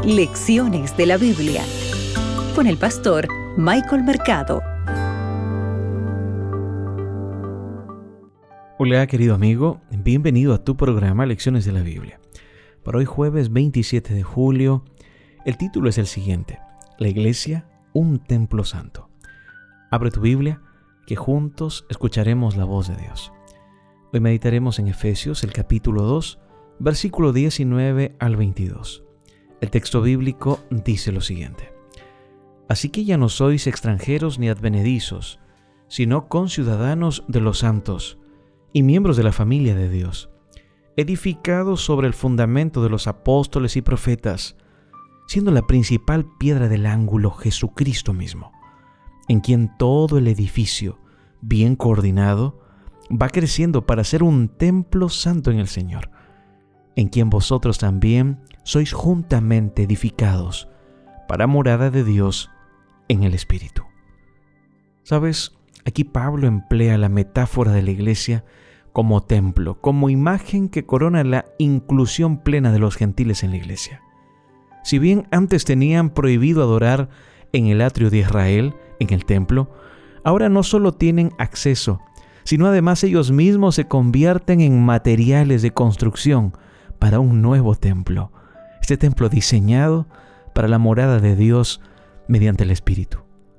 Lecciones de la Biblia con el pastor Michael Mercado. Hola querido amigo, bienvenido a tu programa Lecciones de la Biblia. Para hoy jueves 27 de julio, el título es el siguiente: La Iglesia, un templo santo. Abre tu Biblia, que juntos escucharemos la voz de Dios. Hoy meditaremos en Efesios, el capítulo 2, versículo 19 al 22. El texto bíblico dice lo siguiente: Así que ya no sois extranjeros ni advenedizos, sino conciudadanos de los santos y miembros de la familia de Dios, edificados sobre el fundamento de los apóstoles y profetas, siendo la principal piedra del ángulo Jesucristo mismo, en quien todo el edificio, bien coordinado, va creciendo para ser un templo santo en el Señor, en quien vosotros también sois juntamente edificados para morada de Dios en el Espíritu. ¿Sabes? Aquí Pablo emplea la metáfora de la iglesia como templo, como imagen que corona la inclusión plena de los gentiles en la iglesia. Si bien antes tenían prohibido adorar en el atrio de Israel, en el templo, ahora no solo tienen acceso, sino además ellos mismos se convierten en materiales de construcción para un nuevo templo. Este templo diseñado para la morada de Dios mediante el Espíritu.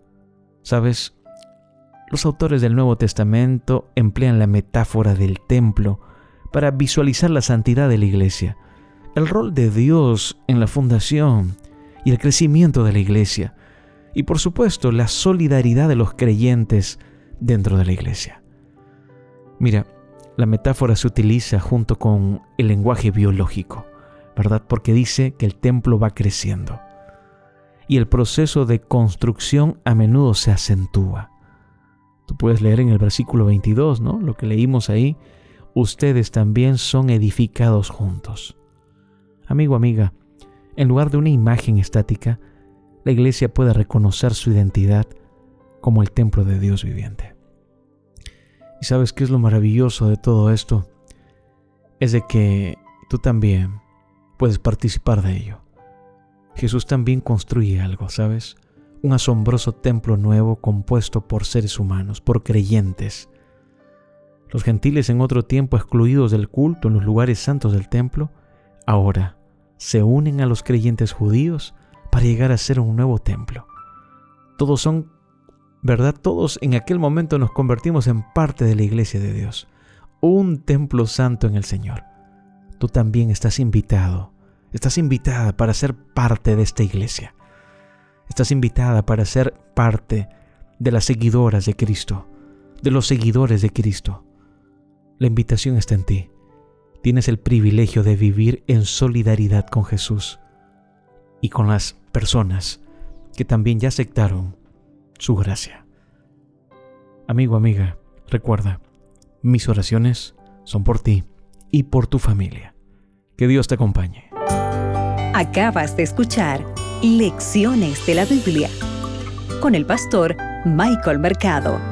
¿Sabes? Los autores del Nuevo Testamento emplean la metáfora del templo para visualizar la santidad de la iglesia, el rol de Dios en la fundación y el crecimiento de la iglesia, y por supuesto la solidaridad de los creyentes dentro de la iglesia. Mira, la metáfora se utiliza junto con el lenguaje biológico, ¿verdad? Porque dice que el templo va creciendo y el proceso de construcción a menudo se acentúa. Tú puedes leer en el versículo 22, ¿no? Lo que leímos ahí: ustedes también son edificados juntos. Amigo, amiga, en lugar de una imagen estática, la iglesia puede reconocer su identidad como el templo de Dios viviente. ¿Y sabes qué es lo maravilloso de todo esto? Es de que tú también puedes participar de ello. Jesús también construye algo, ¿sabes? Un asombroso templo nuevo compuesto por seres humanos, por creyentes. Los gentiles, en otro tiempo excluidos del culto en los lugares santos del templo, ahora se unen a los creyentes judíos para llegar a ser un nuevo templo. Todos son, ¿verdad? Todos en aquel momento nos convertimos en parte de la iglesia de Dios, un templo santo en el Señor. Tú también estás invitado, estás invitada para ser parte de esta iglesia. Estás invitada para ser parte de las seguidoras de Cristo, de los seguidores de Cristo. La invitación está en ti. Tienes el privilegio de vivir en solidaridad con Jesús y con las personas que también ya aceptaron su gracia. Amigo, amiga, recuerda, mis oraciones son por ti y por tu familia. Que Dios te acompañe. Acabas de escuchar Lecciones de la Biblia con el pastor Michael Mercado.